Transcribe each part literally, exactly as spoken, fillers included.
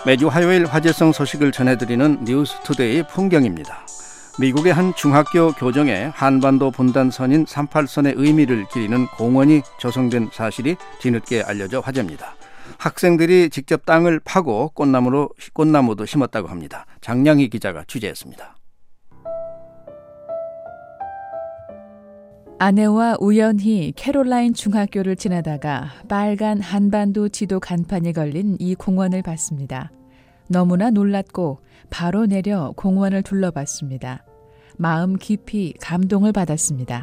매주 화요일 화제성 소식을 전해드리는 뉴스투데이 풍경입니다. 미국의 한 중학교 교정에 한반도 분단선인 삼팔선의 의미를 기리는 공원이 조성된 사실이 뒤늦게 알려져 화제입니다. 학생들이 직접 땅을 파고 꽃나무로, 꽃나무도 심었다고 합니다. 장량희 기자가 취재했습니다. 아내와 우연히 캐롤라인 중학교를 지나다가 빨간 한반도 지도 간판이 걸린 이 공원을 봤습니다. 너무나 놀랐고 바로 내려 공원을 둘러봤습니다. 마음 깊이 감동을 받았습니다.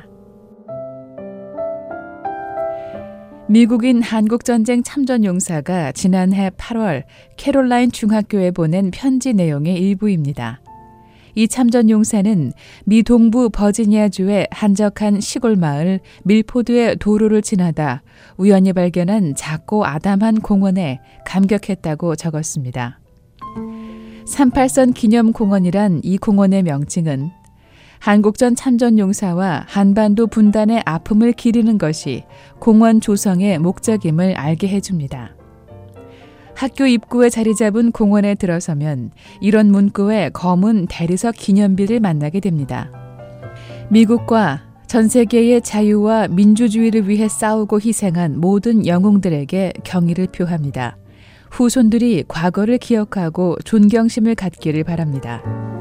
미국인 한국전쟁 참전용사가 지난해 팔월 캐롤라인 중학교에 보낸 편지 내용의 일부입니다. 이 참전용사는 미 동부 버지니아주의 한적한 시골 마을 밀포드의 도로를 지나다 우연히 발견한 작고 아담한 공원에 감격했다고 적었습니다. 삼팔선 기념공원이란 이 공원의 명칭은 한국전 참전용사와 한반도 분단의 아픔을 기리는 것이 공원 조성의 목적임을 알게 해줍니다. 학교 입구에 자리 잡은 공원에 들어서면 이런 문구의 검은 대리석 기념비를 만나게 됩니다. 미국과 전 세계의 자유와 민주주의를 위해 싸우고 희생한 모든 영웅들에게 경의를 표합니다. 후손들이 과거를 기억하고 존경심을 갖기를 바랍니다.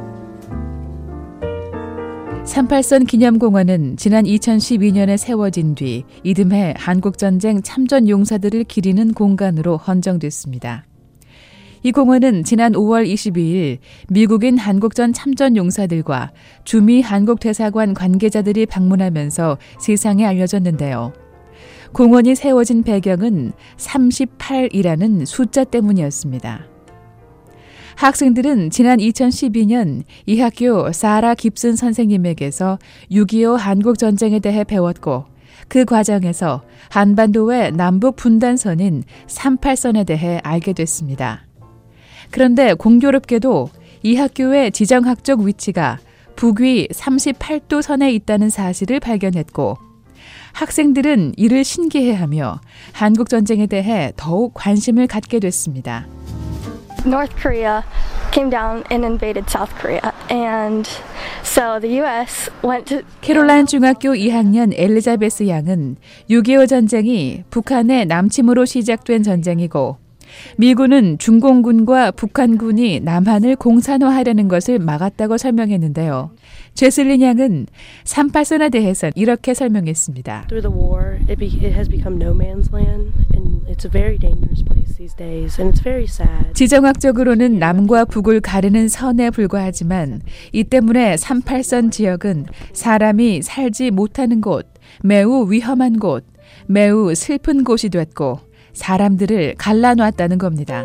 삼팔선 기념공원은 지난 이천십이 년에 세워진 뒤 이듬해 한국전쟁 참전용사들을 기리는 공간으로 헌정됐습니다. 이 공원은 지난 오월 이십이일 미국인 한국전 참전용사들과 주미 한국대사관 관계자들이 방문하면서 세상에 알려졌는데요. 공원이 세워진 배경은 삼십팔이라는 숫자 때문이었습니다. 학생들은 지난 이천십이 년 이 학교 사라 깁슨 선생님에게서 육이오 한국전쟁에 대해 배웠고 그 과정에서 한반도의 남북 분단선인 삼팔선에 대해 알게 됐습니다. 그런데 공교롭게도 이 학교의 지정학적 위치가 북위 삼십팔 도 선에 있다는 사실을 발견했고 학생들은 이를 신기해하며 한국전쟁에 대해 더욱 관심을 갖게 됐습니다. North Korea came down and invaded South Korea, and so the U S went to. 캐롤라인 중학교 이 학년 엘리자베스 양은 육이오 전쟁이 북한의 남침으로 시작된 전쟁이고 미군은 중공군과 북한군이 남한을 공산화하려는 것을 막았다고 설명했는데요. 제슬린 양은 삼팔선에 대해서 이렇게 설명했습니다. Through the war, it, be, it has become no man's land, and it's a very dangerous place these days, and it's very sad. 지정학적으로는 남과 북을 가르는 선에 불과하지만 이 때문에 삼팔선 지역은 사람이 살지 못하는 곳, 매우 위험한 곳, 매우 슬픈 곳이 됐고 사람들을 갈라놨다는 겁니다.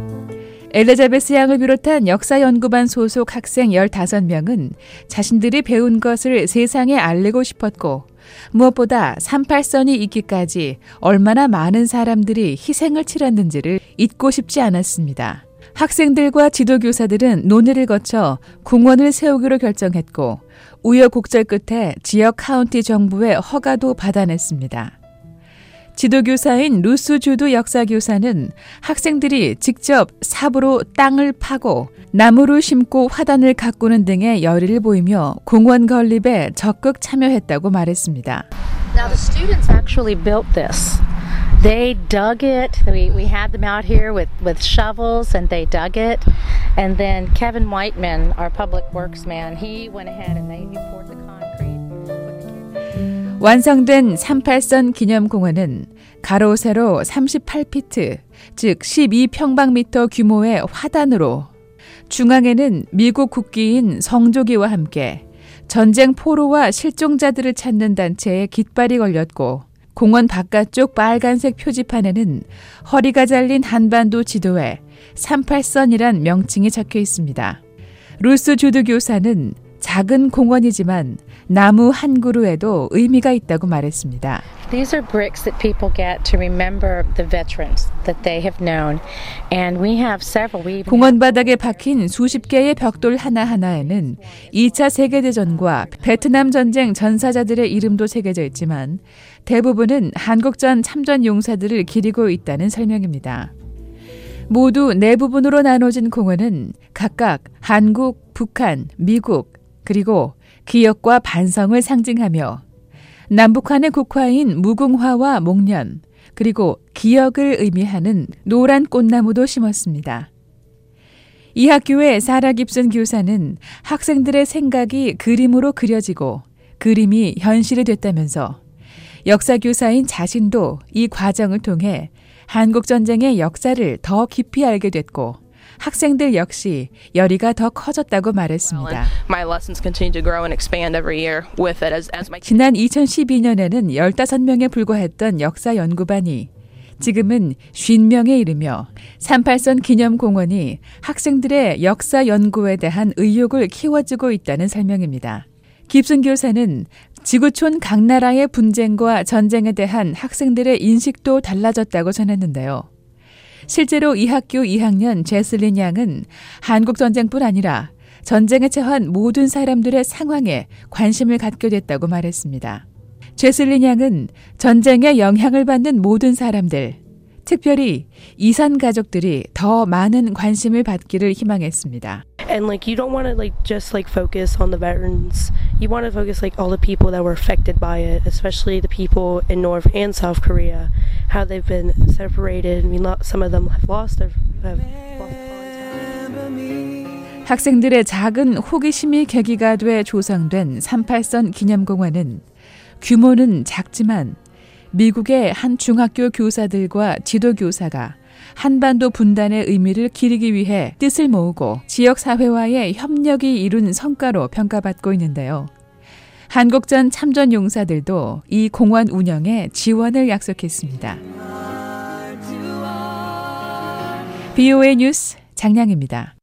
엘리자베스 양을 비롯한 역사연구반 소속 학생 열다섯 명은 자신들이 배운 것을 세상에 알리고 싶었고 무엇보다 삼팔선이 있기까지 얼마나 많은 사람들이 희생을 치렀는지를 잊고 싶지 않았습니다. 학생들과 지도교사들은 논의를 거쳐 공원을 세우기로 결정했고 우여곡절 끝에 지역 카운티 정부의 허가도 받아냈습니다. 지도교사인 루스 주드 역사교사는 학생들이 직접 삽으로 땅을 파고 나무를 심고 화단을 가꾸는 등의 열의를 보이며 공원 건립에 적극 참여했다고 말했습니다. Now the students actually built this. They dug it. We we had them out here with with shovels and they dug it. And then Kevin Whiteman, our public works man, he went ahead and they poured the concrete. 완성된 삼팔선 기념공원은 가로 세로 삼십팔 피트, 즉 십이 평방미터 규모의 화단으로 중앙에는 미국 국기인 성조기와 함께 전쟁 포로와 실종자들을 찾는 단체의 깃발이 걸렸고 공원 바깥쪽 빨간색 표지판에는 허리가 잘린 한반도 지도에 삼팔선이란 명칭이 적혀 있습니다. 루스 주드 교사는 작은 공원이지만 나무 한 그루에도 의미가 있다고 말했습니다. These are bricks that people get to remember the veterans that they have known. And we have several. We 공원 바닥에 박힌 수십 개의 벽돌 하나하나에는 이 차 세계대전과 베트남 전쟁 전사자들의 이름도 새겨져 있지만 대부분은 한국전 참전 용사들을 기리고 있다는 설명입니다. 모두 네 부분으로 나눠진 공원은 각각 한국, 북한, 미국, 그리고 기억과 반성을 상징하며 남북한의 국화인 무궁화와 목련, 그리고 기억을 의미하는 노란 꽃나무도 심었습니다. 이 학교의 사라 깁슨 교사는 학생들의 생각이 그림으로 그려지고 그림이 현실이 됐다면서 역사교사인 자신도 이 과정을 통해 한국전쟁의 역사를 더 깊이 알게 됐고 학생들 역시 열의가 더 커졌다고 말했습니다. 지난 이천십이 년에는 열다섯 명에 불과했던 역사 연구반이 지금은 오십 명에 이르며 삼팔선 기념공원이 학생들의 역사 연구에 대한 의욕을 키워주고 있다는 설명입니다. 깁슨 교사는 지구촌 각 나라의 분쟁과 전쟁에 대한 학생들의 인식도 달라졌다고 전했는데요. 실제로 이 학교 이 학년 제슬린 양은 한국전쟁뿐 아니라 전쟁에 처한 모든 사람들의 상황에 관심을 갖게 됐다고 말했습니다. 제슬린 양은 전쟁에 영향을 받는 모든 사람들, 특별히 이산 가족들이 더 많은 관심을 받기를 희망했습니다. And like you don't want to like just like focus on the veterans. You want to focus like all the people that were affected by it, especially the people in North and South Korea, how they've been separated. I mean, some of them have lost their have lost contact. 학생들의 작은 호기심이 계기가 돼 조성된 삼팔선 기념공원은 규모는 작지만 미국의 한 중학교 교사들과 지도교사가 한반도 분단의 의미를 기리기 위해 뜻을 모으고 지역사회와의 협력이 이룬 성과로 평가받고 있는데요. 한국전 참전 용사들도 이 공원 운영에 지원을 약속했습니다. 비오에이 뉴스 장량입니다.